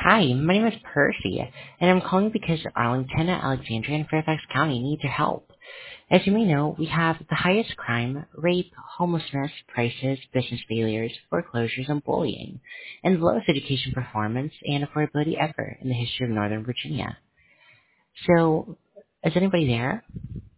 Hi, my name is Percy, and I'm calling because Arlington, Alexandria, and Fairfax County need your help. As you may know, we have the highest crime, rape, homelessness, prices, business failures, foreclosures, and bullying, and the lowest education performance and affordability ever in the history of Northern Virginia. So, is anybody there?